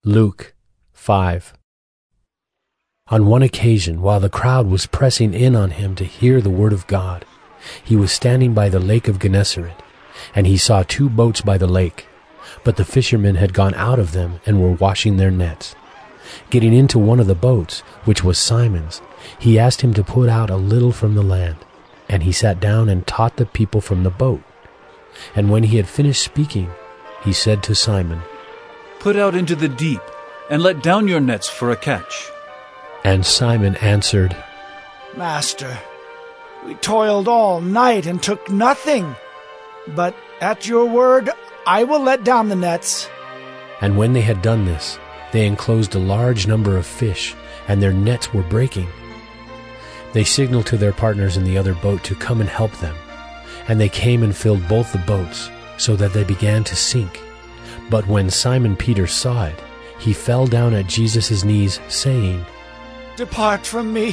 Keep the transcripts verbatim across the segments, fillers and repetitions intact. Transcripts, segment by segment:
Luke five. On one occasion, while the crowd was pressing in on him to hear the word of God, he was standing by the lake of Gennesaret, and he saw two boats by the lake, but the fishermen had gone out of them and were washing their nets. Getting into one of the boats, which was Simon's, he asked him to put out a little from the land, and he sat down and taught the people from the boat. And when he had finished speaking, he said to Simon, "Put out into the deep, and let down your nets for a catch." And Simon answered, "Master, we toiled all night and took nothing, but at your word I will let down the nets." And when they had done this, they enclosed a large number of fish, and their nets were breaking. They signaled to their partners in the other boat to come and help them, and they came and filled both the boats, so that they began to sink. But when Simon Peter saw it, he fell down at Jesus' knees, saying, "Depart from me,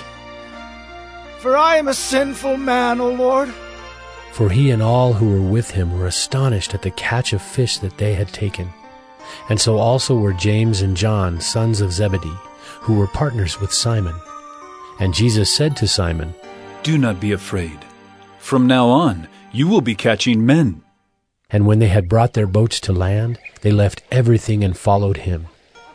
for I am a sinful man, O Lord." For he and all who were with him were astonished at the catch of fish that they had taken. And so also were James and John, sons of Zebedee, who were partners with Simon. And Jesus said to Simon, "Do not be afraid. From now on, you will be catching men." And when they had brought their boats to land, they left everything and followed him.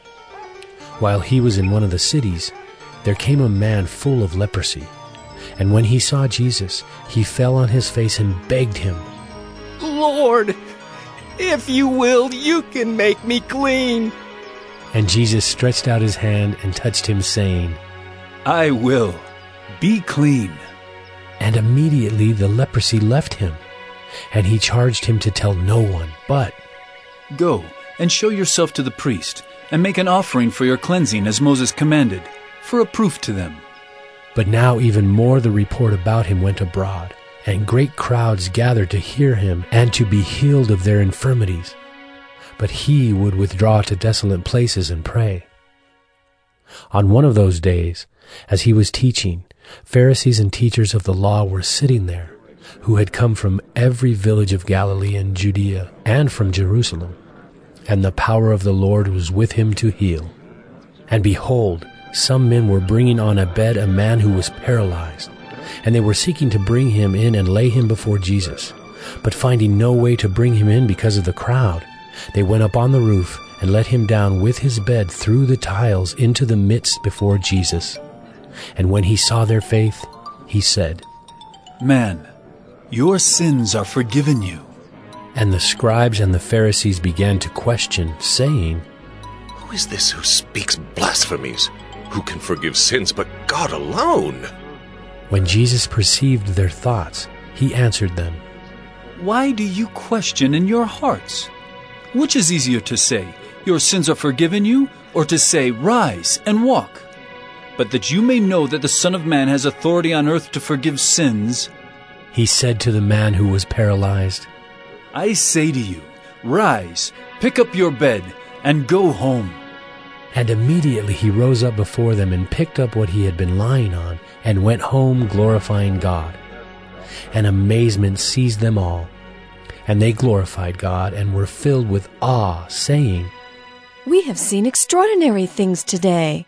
While he was in one of the cities, there came a man full of leprosy. And when he saw Jesus, he fell on his face and begged him, "Lord, if you will, you can make me clean." And Jesus stretched out his hand and touched him, saying, "I will. Be clean." And immediately the leprosy left him, and he charged him to tell no one, but, "Go and show yourself to the priest, and make an offering for your cleansing as Moses commanded, for a proof to them." But now even more the report about him went abroad, and great crowds gathered to hear him and to be healed of their infirmities. But he would withdraw to desolate places and pray. On one of those days, as he was teaching, Pharisees and teachers of the law were sitting there, who had come from every village of Galilee and Judea and from Jerusalem. And the power of the Lord was with him to heal. And behold, some men were bringing on a bed a man who was paralyzed, and they were seeking to bring him in and lay him before Jesus. But finding no way to bring him in because of the crowd, they went up on the roof and let him down with his bed through the tiles into the midst before Jesus. And when he saw their faith, he said, "Man, your sins are forgiven you." And the scribes and the Pharisees began to question, saying, "Who is this who speaks blasphemies? Who can forgive sins but God alone?" When Jesus perceived their thoughts, he answered them, "Why do you question in your hearts? Which is easier to say, 'Your sins are forgiven you,' or to say, 'Rise and walk'? But that you may know that the Son of Man has authority on earth to forgive sins," he said to the man who was paralyzed, "I say to you, rise, pick up your bed, and go home." And immediately he rose up before them and picked up what he had been lying on and went home glorifying God. And amazement seized them all. And they glorified God and were filled with awe, saying, "We have seen extraordinary things today."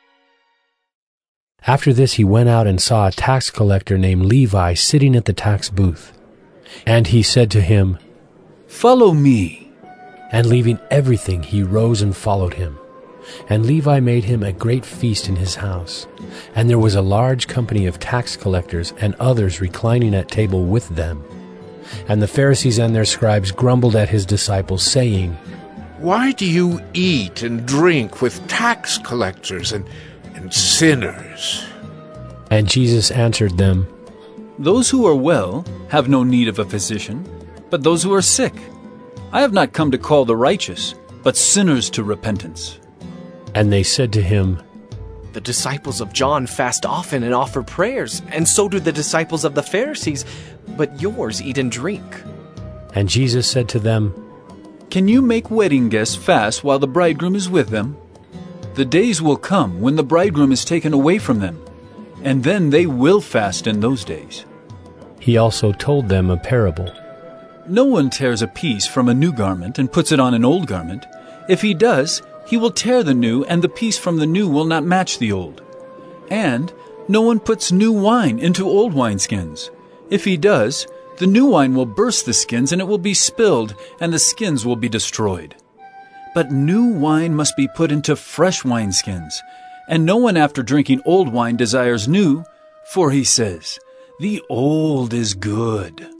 After this he went out and saw a tax collector named Levi sitting at the tax booth. And he said to him, "Follow me." And leaving everything, he rose and followed him. And Levi made him a great feast in his house. And there was a large company of tax collectors and others reclining at table with them. And the Pharisees and their scribes grumbled at his disciples, saying, "Why do you eat and drink with tax collectors and, and sinners?" And Jesus answered them, "Those who are well have no need of a physician, but those who are sick. I have not come to call the righteous, but sinners to repentance." And they said to him, "The disciples of John fast often and offer prayers, and so do the disciples of the Pharisees, but yours eat and drink." And Jesus said to them, "Can you make wedding guests fast while the bridegroom is with them? The days will come when the bridegroom is taken away from them, and then they will fast in those days." He also told them a parable. "No one tears a piece from a new garment and puts it on an old garment. If he does, He will tear the new, and the piece from the new will not match the old. And no one puts new wine into old wineskins. If he does, the new wine will burst the skins, and it will be spilled, and the skins will be destroyed. But new wine must be put into fresh wineskins. And no one after drinking old wine desires new, for he says, 'The old is good.'"